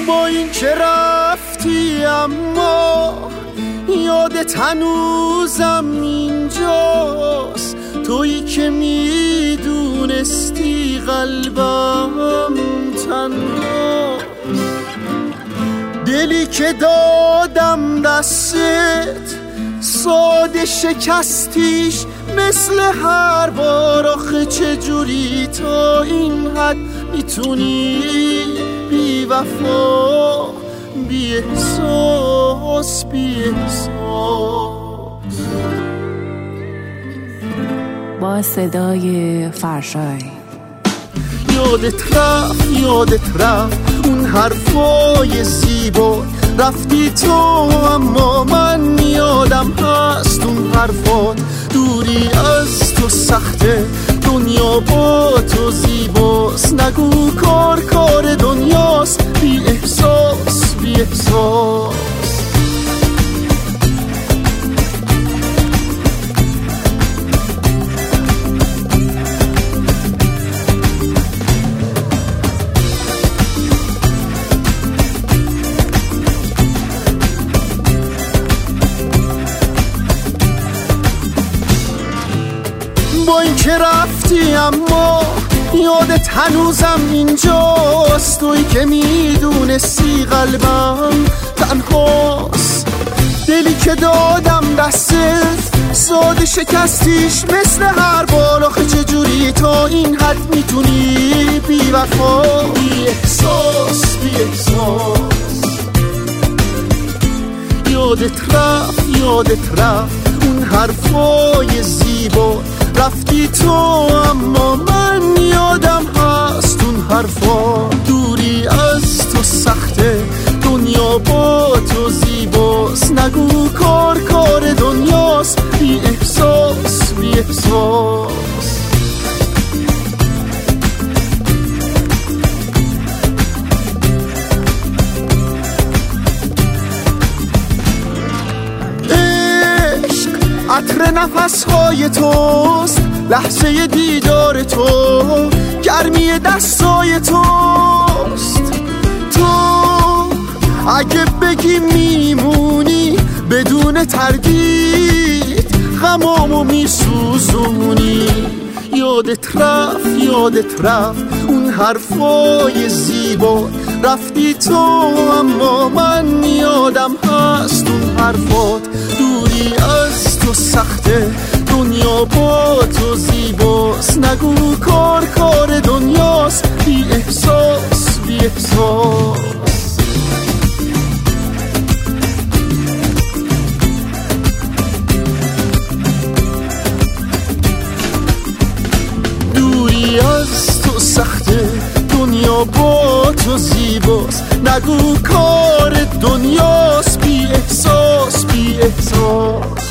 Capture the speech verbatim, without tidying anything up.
با این که رفتی اما یادت هنوزم اینجاست، تویی که میدونستی قلبم تنهاست. دلی که دادم دستت ساده شکستیش مثل هر بار، آخه چجوری تا این حد میتونی بی وفا بی احساس بی احساس. با صدای فرشای یادت رفت یادت رفت اون حرفای زیبا، رفتی تو اما من یادم هست اون حرفات. دوری از تو سخته دنیا با تو زیباست، نگو کار کار دنیاست بی احساس بی احساس. با این که رفتی اما یادت هنوزم اینجاست، تویی که میدونستی قلبم تنهاست. دلی که دادم دستت ساده شکستیش مثل هر بار، آخه چجوری تا این حد میتونی بی وفا بی احساس بی احساس. یادت رفت یادت رفت اون حرفای زیبا، رفتی تو اما من یادم هست اون حرفا. دوری از تو سخته دنیا با تو زیباست، نگو کار کار دنیاست بی احساس بی احساس. عطر نفسهای توست، لحظه دیدار تو، گرمی دستای توست. تو اگه بگی میمونی بدون تردید غمامو میسوزونی. یادت رفت یادت رفت اون حرفای زیبا، رفتی تو اما من یادم هست اون حرفات. دوری از تو سخته دنیا با تو زیباست، نگو کار کار دنیاست بی احساس بی احساس. دوری از تو سخته دنیا با تو زیباست، نگو کار دنیاست بی احساس بی احساس.